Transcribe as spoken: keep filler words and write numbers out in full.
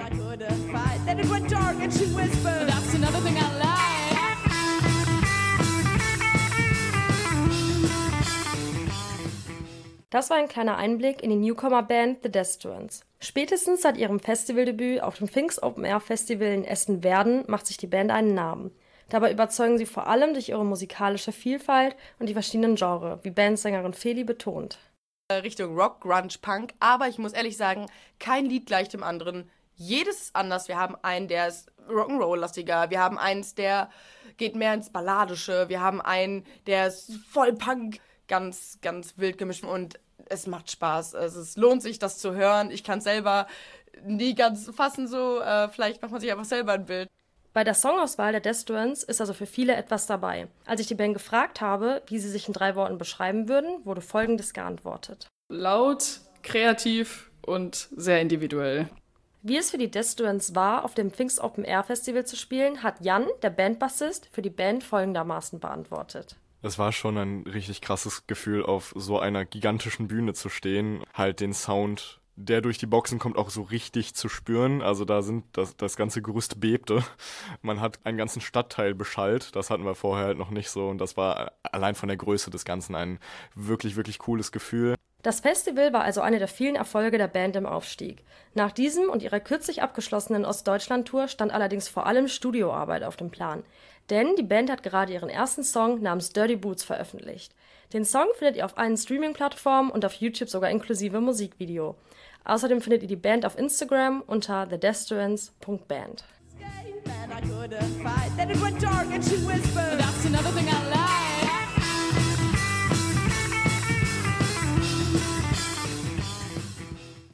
I couldn't fight. Then it went dark and she whispered, that's another thing I like. Das war ein kleiner Einblick in die Newcomer-Band The Destruents. Spätestens seit ihrem Festivaldebüt auf dem Pfingst Open Air Festival in Essen-Werden macht sich die Band einen Namen. Dabei überzeugen sie vor allem durch ihre musikalische Vielfalt und die verschiedenen Genres, wie Bandsängerin Feli betont. Richtung Rock, Grunge, Punk, aber ich muss ehrlich sagen, kein Lied gleich dem anderen. Jedes ist anders. Wir haben einen, der ist Rock'n'Roll-lastiger, wir haben eins, der geht mehr ins Balladische, wir haben einen, der ist voll Punk, ganz, ganz wild gemischt und es macht Spaß. Also es lohnt sich, das zu hören. Ich kann es selber nie ganz fassen so, äh, vielleicht macht man sich einfach selber ein Bild. Bei der Songauswahl der Destruents ist also für viele etwas dabei. Als ich die Band gefragt habe, wie sie sich in drei Worten beschreiben würden, wurde Folgendes geantwortet. Laut, kreativ und sehr individuell. Wie es für die Destruents war, auf dem Pfingst Open Air Festival zu spielen, hat Jan, der Bandbassist, für die Band folgendermaßen beantwortet. Es war schon ein richtig krasses Gefühl, auf so einer gigantischen Bühne zu stehen, halt den Sound, der durch die Boxen kommt, auch so richtig zu spüren. Also da sind das, das ganze Gerüst bebte. Man hat einen ganzen Stadtteil beschallt, das hatten wir vorher halt noch nicht so und das war allein von der Größe des Ganzen ein wirklich, wirklich cooles Gefühl. Das Festival war also einer der vielen Erfolge der Band im Aufstieg. Nach diesem und ihrer kürzlich abgeschlossenen Ostdeutschland-Tour stand allerdings vor allem Studioarbeit auf dem Plan. Denn die Band hat gerade ihren ersten Song namens Dirty Boots veröffentlicht. Den Song findet ihr auf allen Streaming-Plattformen und auf YouTube sogar inklusive Musikvideo. Außerdem findet ihr die Band auf Instagram unter the destruents punkt band. And I couldn't fight. Then it went dark and she whispered, that's another thing I like.